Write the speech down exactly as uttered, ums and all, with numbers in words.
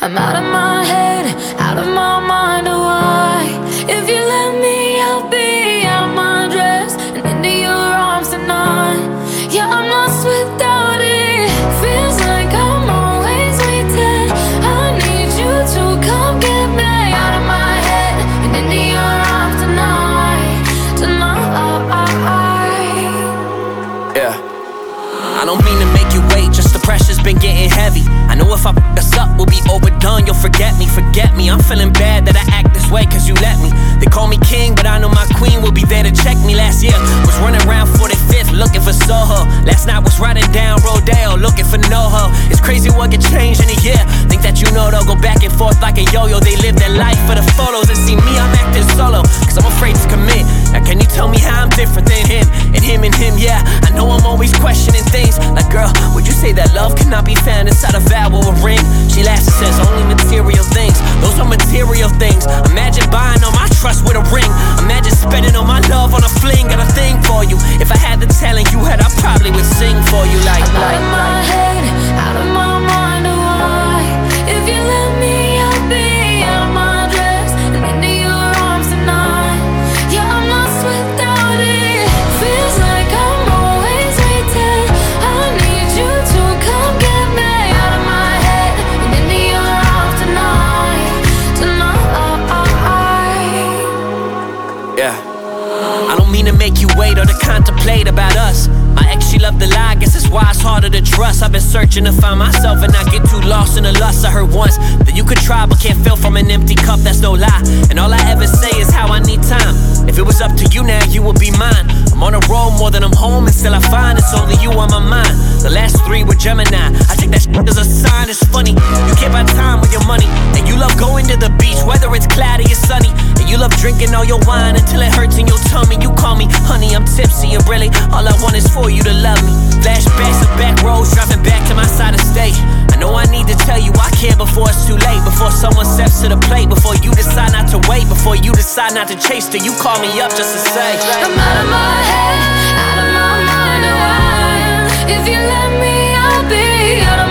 I'm out of my head, out of my mind, oh why? If you let me, I'll be out of my dress and into your arms tonight. Yeah, I'm lost without it. Feels like I'm always waiting. I need you to come get me out of my head and into your arms tonight. Tonight. Yeah. I don't mean to make you wait, just the pressure's been getting heavy. I know if I f*** us up, we'll be overdone. You'll forget me, forget me. I'm feeling bad that I act this way cause you let me. They call me king, but I know my queen will be there to check me. Last year, was running around forty-fifth looking for Soho. Last night was riding down Rodeo looking for NoHo. It's crazy what can change in a year. Think that you know they'll go back and forth like a yo-yo. They live their life for the photos and see me, I'm acting solo cause I'm afraid to commit. Now can you tell me how I'm different than him? And him and him, yeah. I know I'm always questioning things like, girl, would you say that love cannot be found inside a vow or a ring? She laughs and says only material things. Those are material things. Imagine buying all my trust with a ring. Imagine spending all my love on a fling. Got a thing for you. If I had the talent you had, I probably would sing for you like. I'm out of my head, out of my mind, oh why? If you let me, I'll be out of my dress and into your arms tonight. Yeah, I'm lost without it. Feels like I'm always waiting. I need you to come get me out of my head and into your arms tonight. Tonight. Yeah. I don't mean to make you wait or to contemplate about us. My ex, she loved to lie, I guess that's why it's harder to trust. I've been searching to find myself and not get too lost in the lust. I heard once that you could try but can't fill from an empty cup, that's no lie. And all I ever say is how I need time. If it was up to you now, you would be mine. I'm on a roll more than I'm home, and still I find it's only you on my mind. The last three were Gemini, I take that shit as a sign, it's funny. You can't buy time with your money, and you love going to the beach, whether it's cloudy or sunny. And you love drinking all your wine until it hurts in your tummy. You call me honey, I'm tipsy, and really all I want is for you to love me. Flashbacks of back roads, driving back to my side of state. I know I need to tell you I care before it's too late. Before someone steps to the plate, before you decide not to wait, before you decide not to chase till you call me up just to say I'm out of my head, out of my mind, oh why? If you let me, I'll be out of